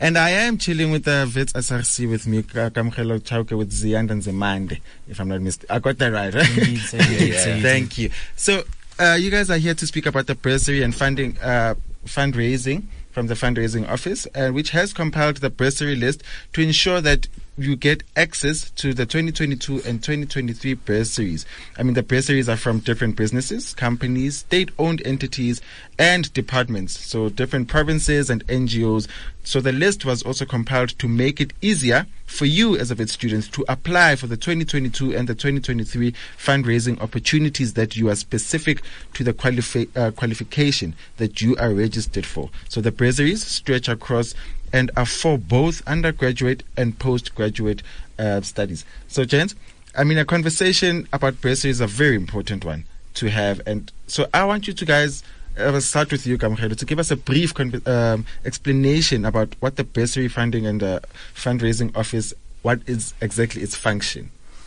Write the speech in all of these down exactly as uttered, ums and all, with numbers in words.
And I am chilling with the Wits S R C with me, Kamkhelo Chauke with Ziyanda Nzimande, if I'm not mistaken. I got that right, right? Indeed, so indeed, so indeed. Thank you. So, uh, you guys are here to speak about the bursary and funding, uh, fundraising from the fundraising office, uh, which has compiled the bursary list to ensure that you get access to the twenty twenty-two and twenty twenty-three bursaries. I mean, the bursaries are from different businesses, companies, state-owned entities, and departments, so different provinces and N G Os. So the list was also compiled to make it easier for you as a Wits student to apply for the twenty twenty-two and the twenty twenty-three fundraising opportunities that you are specific to the qualifi- uh, qualification that you are registered for. So the bursaries stretch across and are for both undergraduate and postgraduate uh, studies. So, gents, I mean, a conversation about bursaries is a very important one to have. And so I want you to guys uh, start with you, Kamkhelo, to give us a brief con- um, explanation about what the bursary funding and the fundraising office, what is exactly its function.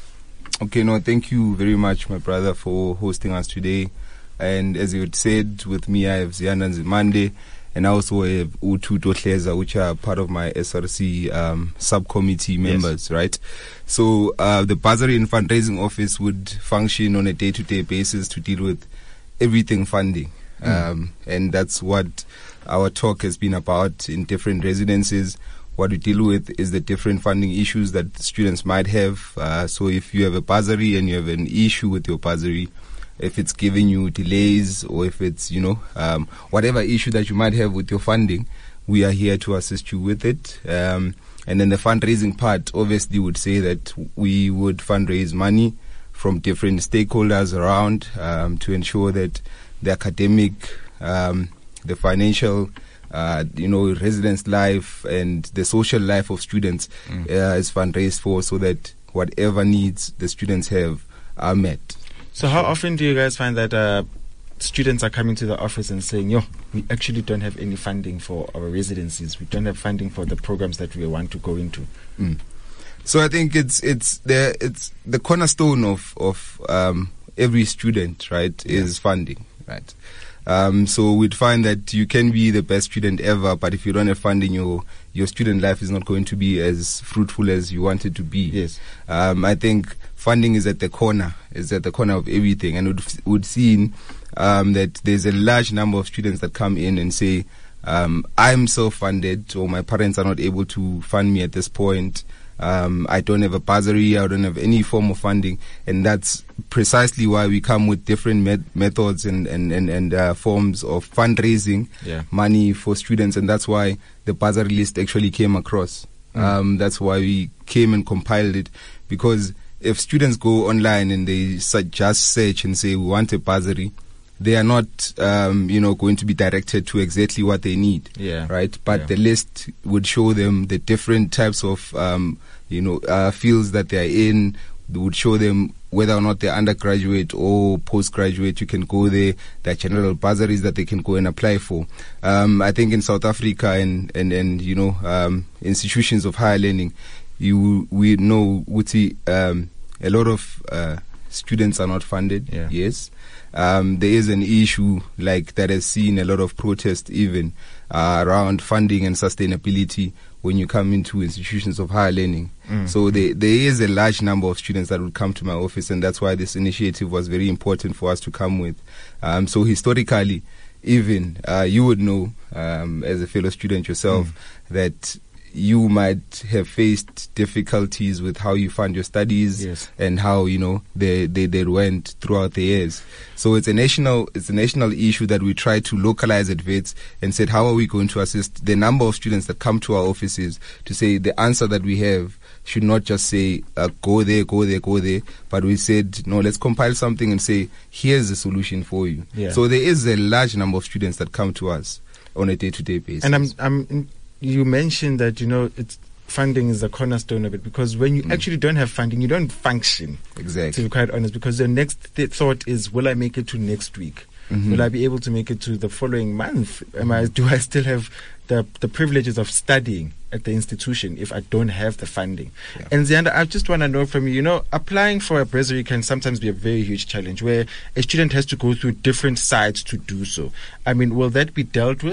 Okay, no, thank you very much, my brother, for hosting us today. And as you had said, with me, I have Ziyanda Nzimande, and I also have Utu Tohleza, which are part of my S R C um, subcommittee members, yes. Right? So uh, the bursary and fundraising office would function on a day-to-day basis to deal with everything funding. Mm. Um, and that's what our talk has been about in different residences. What we deal with is the different funding issues that students might have. Uh, so if you have a bursary and you have an issue with your bursary, if it's giving you delays or if it's, you know, um, whatever issue that you might have with your funding, we are here to assist you with it. Um, and then the fundraising part obviously would say that we would fundraise money from different stakeholders around um, to ensure that the academic, um, the financial, uh, you know, residence life and the social life of students mm. uh, is fundraised for, so that whatever needs the students have are met. So how often do you guys find that uh, students are coming to the office and saying, yo, we actually don't have any funding for our residencies. We don't have funding for the programs that we want to go into. Mm. So I think it's it's the it's the cornerstone of of um, every student, right, yeah. is funding, right? Um, so we'd find that you can be the best student ever, but if you don't have funding, your your student life is not going to be as fruitful as you want it to be. Yes. Um, I think funding is at the corner, is at the corner of everything, and we'd, we'd seen um, that there's a large number of students that come in and say, um, I'm self-funded, or my parents are not able to fund me at this point. Um, I don't have a bursary, I don't have any form of funding, and that's precisely why we come with different met- methods and and and, and uh, forms of fundraising yeah. money for students, and that's why the bursary list actually came across. Mm. Um, that's why we came and compiled it, because if students go online and they just search and say we want a bursary, they are not, um, you know, going to be directed to exactly what they need, yeah. right? But yeah. the list would show them the different types of, um, you know, uh, fields that they are in. They would show them whether or not they're undergraduate or postgraduate. You can go there. There are general bursaries that they can go and apply for. Um, I think in South Africa and, and, and you know, um, institutions of higher learning, you we know, Uti, um, a lot of uh, students are not funded, yeah. yes. Um, there is an issue like that has seen a lot of protest even uh, around funding and sustainability when you come into institutions of higher learning. Mm. So there, there is a large number of students that would come to my office, and that's why this initiative was very important for us to come with. Um, so historically, even uh, you would know um, as a fellow student yourself mm. that you might have faced difficulties with how you fund your studies yes. and how, you know, they, they, they went throughout the years. So it's a national, it's a national issue that we try to localize at Wits and said, how are we going to assist the number of students that come to our offices to say the answer that we have should not just say, uh, go there, go there, go there, but we said, no, let's compile something and say, here's the solution for you. Yeah. So there is a large number of students that come to us on a day-to-day basis. And I'm, I'm, you mentioned that, you know, it's funding is the cornerstone of it, because when you mm. actually don't have funding, you don't function. Exactly. To be quite honest, because the next th- thought is, will I make it to next week? Mm-hmm. Will I be able to make it to the following month? Am I, do I still have the the privileges of studying at the institution if I don't have the funding? Yeah. And Ziyanda, I just want to know from you, you know, applying for a bursary can sometimes be a very huge challenge where a student has to go through different sites to do so. I mean, will that be dealt with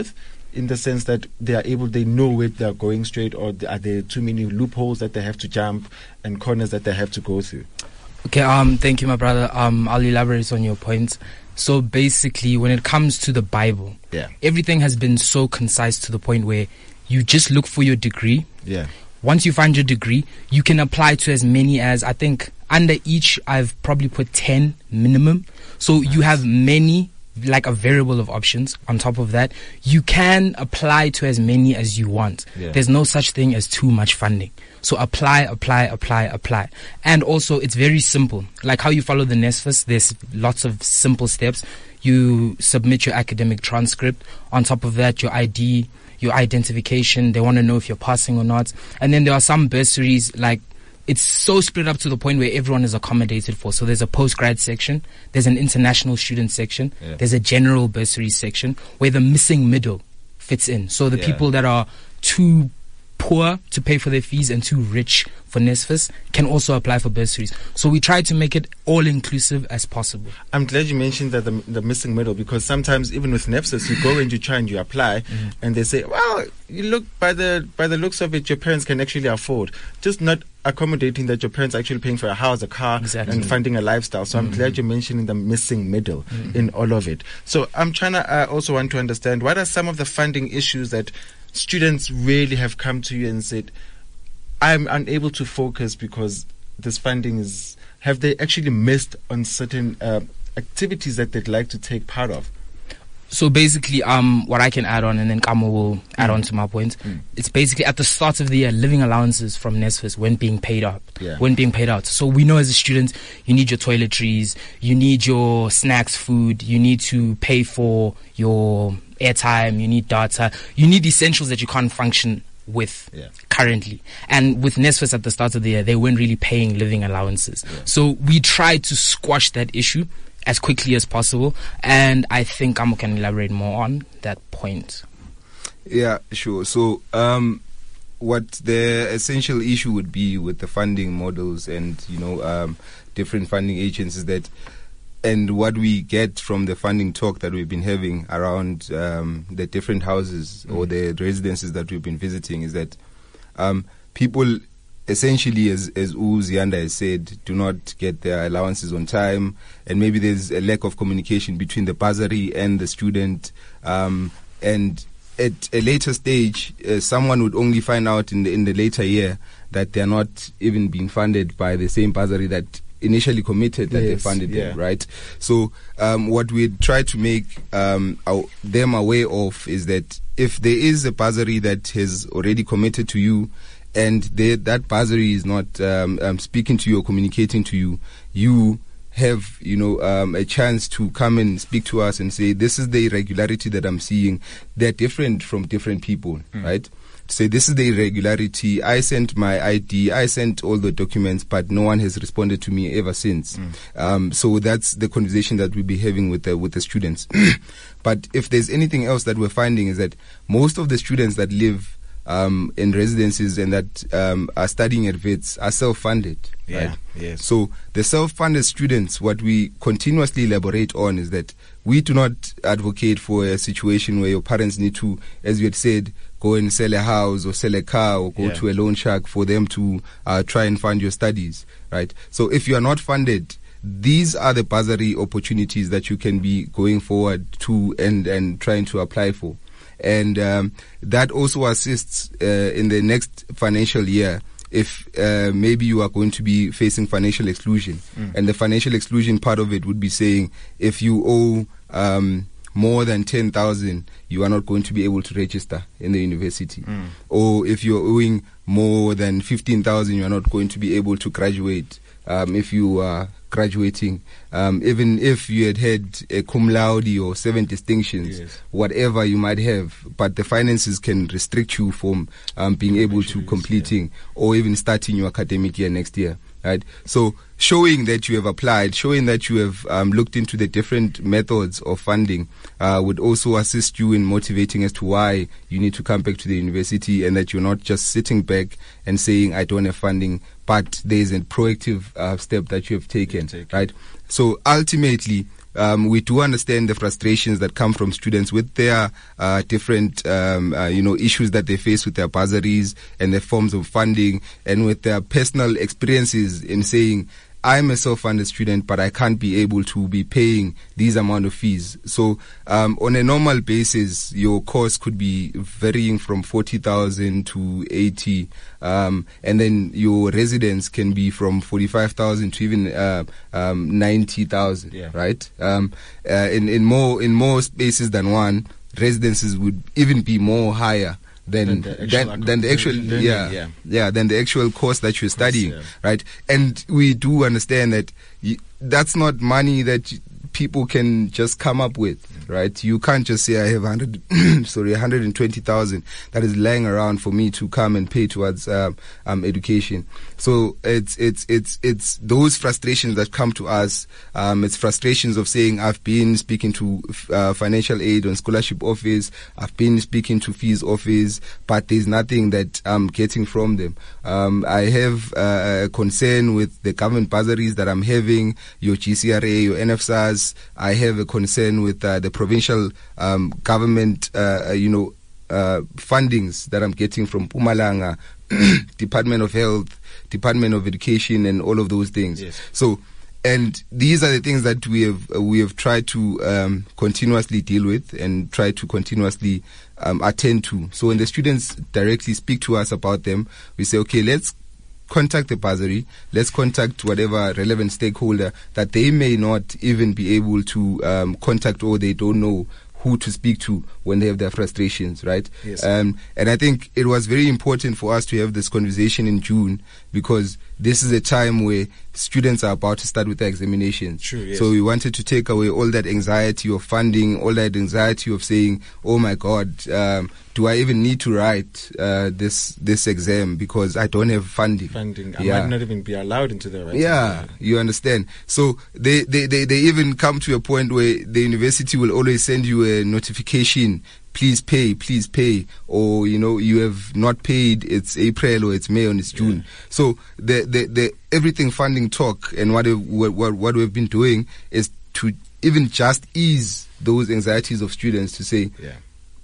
in the sense that they are able, they know where they are going straight, or are there too many loopholes that they have to jump and corners that they have to go through? Okay, um, thank you, my brother. Um, I'll elaborate on your points. So basically, when it comes to the Bible, yeah, everything has been so concise to the point where you just look for your degree. Yeah. Once you find your degree, you can apply to as many as, I think, under each, I've probably put ten minimum. So nice. You have many, like a variable of options. On top of that, you can apply to as many as you want. Yeah. There's no such thing as too much funding. So apply, apply, apply, apply. And also, it's very simple. Like how you follow the NSFAS, there's lots of simple steps. You submit your academic transcript. On top of that, your I D, your identification. They want to know if you're passing or not. And then there are some bursaries, like, it's so split up to the point where everyone is accommodated for. So there's a postgrad section, there's an international student section, yeah. there's a general bursary section where the missing middle fits in. So the yeah. people that are too poor to pay for their fees and too rich for NSFAS can also apply for bursaries. So we try to make it all inclusive as possible. I'm glad you mentioned that the, the missing middle, because sometimes even with NSFAS you go and you try and you apply mm-hmm. and they say, well, you look by the by the looks of it, your parents can actually afford. Just not accommodating that your parents are actually paying for a house, a car, exactly. and funding a lifestyle. So mm-hmm. I'm glad you're mentioning the missing middle mm-hmm. in all of it. So I'm trying to uh, also want to understand, what are some of the funding issues that students really have come to you and said, I'm unable to focus because this funding is, have they actually missed on certain uh, activities that they'd like to take part of? So basically, um, what I can add on, and then Kamo will mm. add on to my point, mm. it's basically at the start of the year, living allowances from NSFAS when being paid out. Yeah. When being paid out. So we know as a student, you need your toiletries, you need your snacks, food, you need to pay for your airtime, you need data, you need essentials that you can't function with yeah. currently. And with NSFAS at the start of the year, they weren't really paying living allowances. Yeah. So we tried to squash that issue as quickly as possible, and I think Amo can elaborate more on that point. Yeah, sure. So um, what the essential issue would be with the funding models and, you know, um, different funding agents is that, and what we get from the funding talk that we've been having around um, the different houses mm. or the residences that we've been visiting, is that um, people essentially, as as Uzianda has said, do not get their allowances on time, and maybe there's a lack of communication between the bursary and the student, um, and at a later stage, uh, someone would only find out in the in the later year that they're not even being funded by the same bursary that initially committed that yes, they funded yeah. them, right? So um, what we try to make um, our, them aware of is that if there is a bursary that has already committed to you, and they, that bursary is not um, um, speaking to you or communicating to you, you have, you know, um, a chance to come and speak to us and say, this is the irregularity that I'm seeing. They're different from different people, mm. right? Say, this is the irregularity. I sent my I D, I sent all the documents, but no one has responded to me ever since. Mm. Um, so that's the conversation that we'll be having with the, with the students. But if there's anything else that we're finding, is that most of the students that live Um, in residences and that um, are studying at Wits are self-funded. Yeah, right? yes. So the self-funded students, what we continuously elaborate on is that we do not advocate for a situation where your parents need to, as you had said, go and sell a house or sell a car or go yeah. to a loan shark for them to uh, try and fund your studies, right? So if you are not funded, these are the bursary opportunities that you can be going forward to and, and trying to apply for. And um, that also assists uh, in the next financial year if uh, maybe you are going to be facing financial exclusion. Mm. And the financial exclusion part of it would be saying if you owe um, more than ten thousand, you are not going to be able to register in the university. Mm. Or if you're owing more than fifteen thousand, you are not going to be able to graduate. Um, if you are graduating, um, even if you had had a cum laude or seven distinctions, yes. whatever you might have, but the finances can restrict you from um, being able to completing yeah. or even starting your academic year next year. Right? So showing that you have applied, showing that you have um, looked into the different methods of funding uh, would also assist you in motivating as to why you need to come back to the university, and that you're not just sitting back and saying, I don't have funding, but there's a proactive uh, step that you have taken, taken. Right? So ultimately, um, we do understand the frustrations that come from students with their uh, different, um, uh, you know, issues that they face with their bursaries and their forms of funding, and with their personal experiences in saying, I'm a self-funded student, but I can't be able to be paying these amount of fees. So, um, on a normal basis, your course could be varying from forty thousand to eighty, um, and then your residence can be from forty-five thousand to even uh, um, ninety thousand. Yeah. Right? Um, uh, in in more in more spaces than one, residences would even be more higher. Than Than the than, actual than the actual learning, yeah, yeah. yeah than the actual course that you're studying, yeah. right? And we do understand that y- that's not money that y- people can just come up with, right? You can't just say I have hundred sorry one hundred twenty thousand that is lying around for me to come and pay towards um, um education. So it's it's it's it's those frustrations that come to us. Um, it's frustrations of saying I've been speaking to uh, financial aid and scholarship office, I've been speaking to fees office, but there's nothing that I'm getting from them. Um, I have uh, a concern with the government bursaries that I'm having, your G C R A, your N F S A S. I have a concern with uh, the provincial um, government, uh, you know, uh, fundings that I'm getting from Mpumalanga, Department of Health, Department of Education, and all of those things. Yes. So, and these are the things that we have uh, we have tried to um, continuously deal with and try to continuously um, attend to. So when the students directly speak to us about them, we say, okay, let's contact the bursary, let's contact whatever relevant stakeholder that they may not even be able to um, contact, or they don't know who to speak to when they have their frustrations, right? Yes. Um, and I think it was very important for us to have this conversation in June, because this is a time where students are about to start with their examinations. True, yes. So we wanted to take away all that anxiety of funding, all that anxiety of saying, oh my God, um, do I even need to write uh, this this exam because I don't have funding? Funding. I Yeah. might not even be allowed into the right. Yeah, you understand. So they, they, they, they even come to a point where the university will always send you a notification, please pay, please pay, or, you know, you have not paid, it's April or it's May or it's June. Yeah. So the, the, the everything funding talk and what, what, what, what we've been doing is to even just ease those anxieties of students to say, Yeah.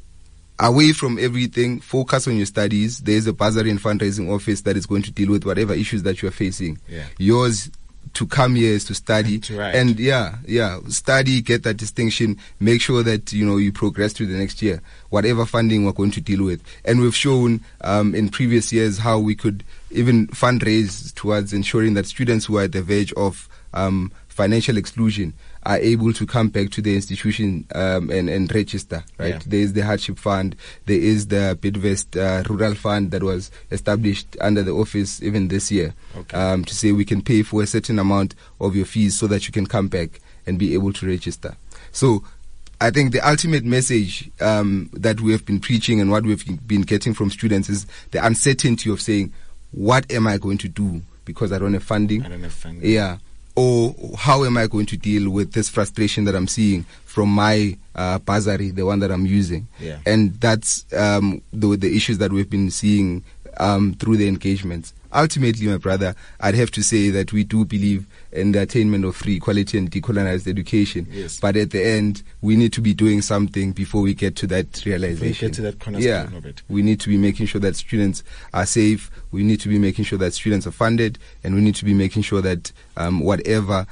away from everything, focus on your studies. There's a bursary and fundraising office that is going to deal with whatever issues that you're facing. Yeah. Yours to come here is to study. And to write. And yeah, yeah, study, get that distinction, make sure that, you know, you progress to the next year, whatever funding we're going to deal with. And we've shown um, in previous years how we could even fundraise towards ensuring that students who are at the verge of um, financial exclusion are able to come back to the institution um, and, and register, right? Yeah. There is the hardship fund, there is the Bidvest uh, rural fund that was established under the office even this year, Okay. um, to say we can pay for a certain amount of your fees so that you can come back and be able to register. So I think the ultimate message um, that we have been preaching and what we've been getting from students is the uncertainty of saying, what am I going to do because I don't have funding? I don't have funding. Yeah. Or how am I going to deal with this frustration that I'm seeing from my uh, bursary, the one that I'm using? Yeah. And that's um, the, the issues that we've been seeing um, through the engagements. Ultimately, my brother, I'd have to say that we do believe in the attainment of free, quality and decolonized education. Yes. But at the end, we need to be doing something before we get to that realization. Before we get to that cornerstone yeah. of it. We need to be making sure that students are safe. We need to be making sure that students are funded, and we need to be making sure that um, whatever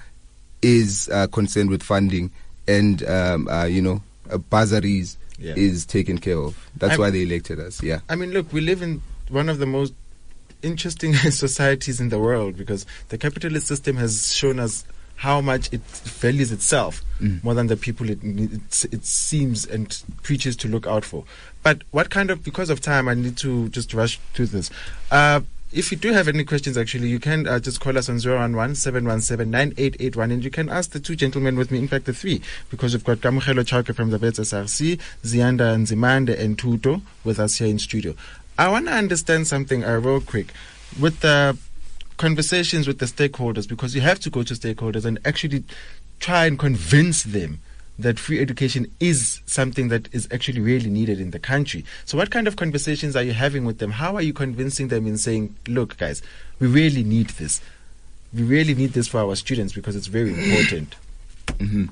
is uh, concerned with funding and um, uh, you know uh, bursaries Yeah. is taken care of. That's I'm- why they elected us. Yeah. I mean, look, we live in one of the most interesting societies in the world, because the capitalist system has shown us how much it values itself Mm. more than the people it, it it seems and preaches to look out for. But what kind of, because of time, I need to just rush through this. Uh, if you do have any questions, actually, you can uh, just call us on zero one one, seven one seven, nine eight eight one, and you can ask the two gentlemen with me, in fact the three, because we've got Kamukhelo Chauke from the Vets S R C, Zianda Nzimande and Tuto with us here in studio. I want to understand something uh, real quick with the conversations with the stakeholders, because you have to go to stakeholders and actually try and convince them that free education is something that is actually really needed in the country. So what kind of conversations are you having with them? How are you convincing them in saying, look, guys, we really need this. We really need this for our students because it's very important. hmm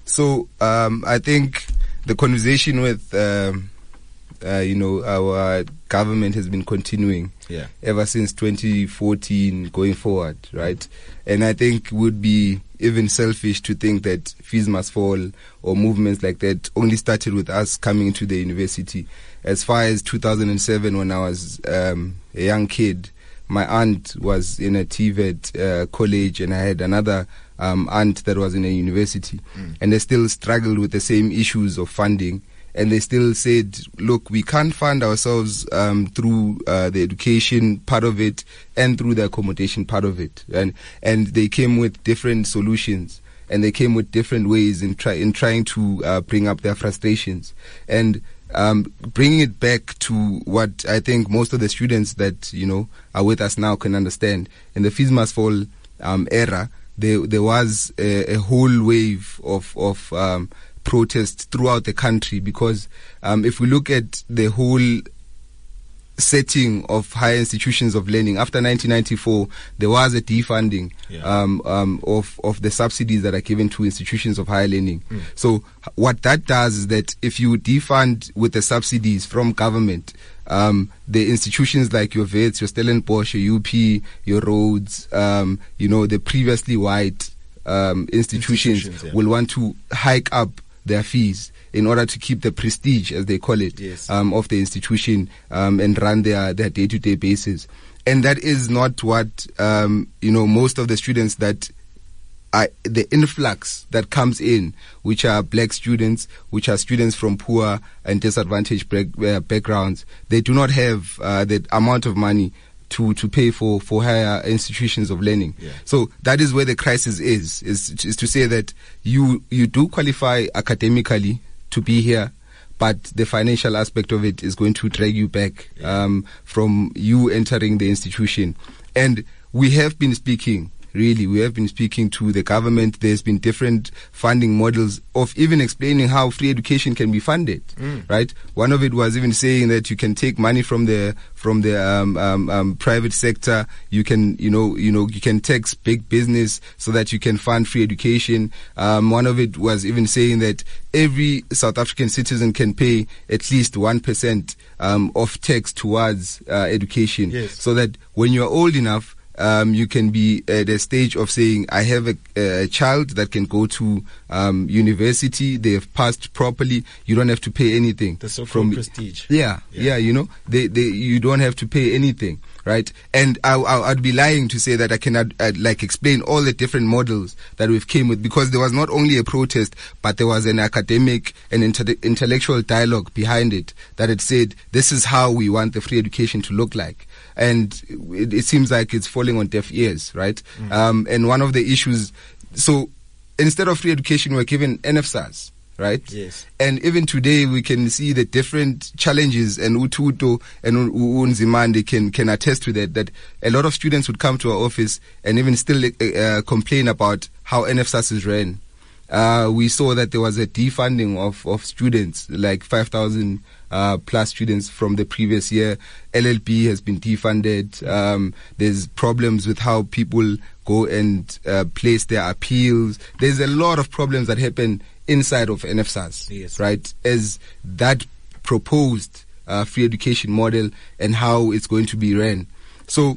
So um, I think the conversation with um, uh, you know our government has been continuing yeah. ever since twenty fourteen going forward, right? And I think it would be even selfish to think that fees must fall or movements like that only started with us coming to the university. As far as two thousand seven, when I was um, a young kid, my aunt was in a T V E T uh, college, and I had another um, aunt that was in a university, mm. and they still struggled with the same issues of funding. And they still said, look, we can't fund ourselves um, through uh, the education part of it and through the accommodation part of it. And and they came with different solutions, and they came with different ways in, try, in trying to uh, bring up their frustrations. And um, bringing it back to what I think most of the students that, you know, are with us now can understand. In the Fees Must Fall um, era, there, there was a, a whole wave of, of um, protests throughout the country, because um, if we look at the whole setting of higher institutions of learning after nineteen ninety-four, there was a defunding yeah. um, um, of of the subsidies that are given to institutions of higher learning. Mm. So what that does is that if you defund with the subsidies from government, um, the institutions like your Wits, your Stellenbosch, your U P, your Rhodes, um, you know, the previously white um, institutions, institutions yeah. will want to hike up their fees in order to keep the prestige, as they call it, yes. um, of the institution um, and run their, their day-to-day basis. And that is not what, um, you know, most of the students that are, the influx that comes in, which are black students, which are students from poor and disadvantaged back, uh, backgrounds, they do not have uh, the amount of money to, to pay for, for higher institutions of learning. Yeah. So that is where the crisis is, is, is to say that you, you do qualify academically to be here, but the financial aspect of it is going to drag you back yeah. um, from you entering the institution. And we have been speaking, really, we have been speaking to the government. There's been different funding models of even explaining how free education can be funded, mm. right? One of it was even saying that you can take money from the from the um, um, um, private sector. You can, you know, you know, you can tax big business so that you can fund free education. Um, one of it was even saying that every South African citizen can pay at least one percent um, of tax towards uh, education, yes. so that when you're old enough, Um, you can be at a stage of saying, I have a, a child that can go to um, university. They have passed properly. You don't have to pay anything. The so-called from prestige. Yeah, yeah, yeah, you know, they, they, you don't have to pay anything, right? And I, I, I'd be lying to say that I cannot I'd like explain all the different models that we've came with, because there was not only a protest, but there was an academic and inter- intellectual dialogue behind it that had said, this is how we want the free education to look like. And it, it seems like it's falling on deaf ears, right? Mm. Um, and one of the issues, so instead of free education, we're given N F S A S, right? Yes. And even today, we can see the different challenges, and Ututo and Unzimande can, can attest to that, that a lot of students would come to our office and even still uh, complain about how N F S A S is ran. Uh, we saw that there was a defunding of, of students, like five thousand uh, plus students from the previous year. L L B has been defunded. Um, there's problems with how people go and uh, place their appeals. There's a lot of problems that happen inside of N F S A S, yes. right? As that proposed uh, free education model and how it's going to be ran. So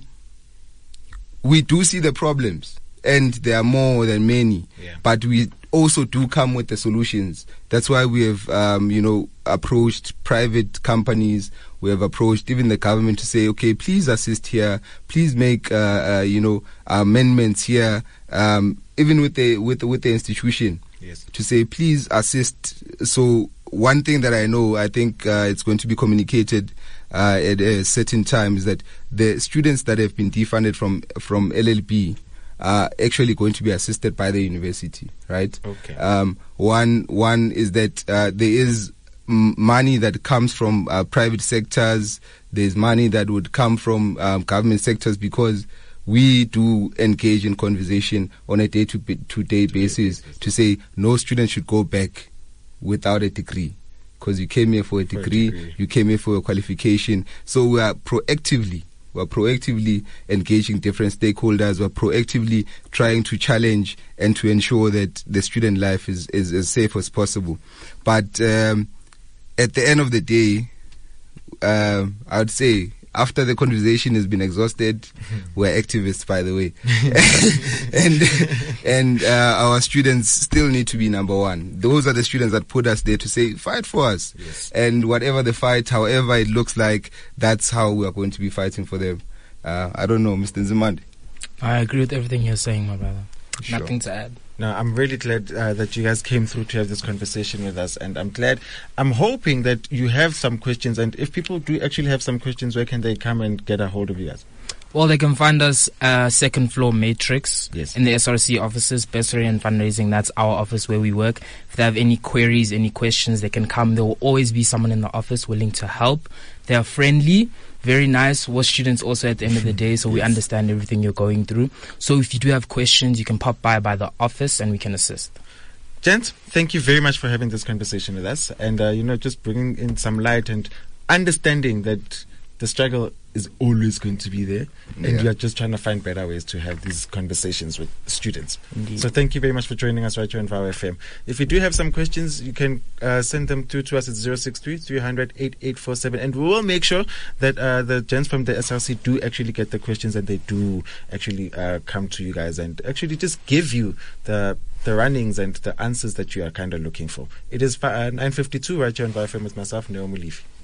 we do see the problems, and there are more than many, yeah. but we also do come with the solutions. That's why we have, um, you know, approached private companies. We have approached even the government to say, okay, please assist here. Please make, uh, uh, you know, amendments here. Um, even with the with with the institution, yes. to say, please assist. So one thing that I know, I think uh, it's going to be communicated uh, at a certain time, is that the students that have been defunded from from L L B are actually going to be assisted by the university, right? Okay. Um, one one is that uh, there is m- money that comes from uh, private sectors. There's money that would come from um, government sectors, because we do engage in conversation on a day-to-day basis to say no student should go back without a degree, because you came here for a degree, for a degree, you came here for a qualification. So we are proactively We're proactively engaging different stakeholders. We're proactively trying to challenge and to ensure that the student life is, is as safe as possible. But um, at the end of the day, uh, I would say, after the conversation has been exhausted, mm-hmm. we're activists, by the way. and and uh, our students still need to be number one. Those are the students that put us there to say, fight for us. Yes. And whatever the fight, however it looks like, that's how we are going to be fighting for them. Uh, I don't know, Mister Nzimande. I agree with everything you're saying, my brother. Sure. Nothing to add. No, I'm really glad uh, that you guys came through to have this conversation with us, and I'm glad, I'm hoping that you have some questions, and if people do actually have some questions, where can they come and get a hold of you guys? Well, they can find us uh, second floor Matrix yes. in the S R C offices, Bursary and Fundraising. That's our office where we work. If they have any queries, any questions, they can come. There will always be someone in the office willing to help. They are friendly, very nice. We're students also at the end of the day, so yes. we understand everything you're going through. So if you do have questions, you can pop by by the office and we can assist. Gents, thank you very much for having this conversation with us, and uh, you know, just bringing in some light and understanding that the struggle is always going to be there, and yeah. you are just trying to find better ways to have these conversations with students. Indeed. So thank you very much for joining us right here on Vow F M. If you do have some questions, you can uh, send them through to us at zero six three, three hundred, eighty-eight forty-seven, and we will make sure that uh, the gents from the S R C do actually get the questions, and they do actually uh, come to you guys and actually just give you the the runnings and the answers that you are kind of looking for. It is uh, nine fifty-two right here on Vow F M with myself, Naomi Leaf.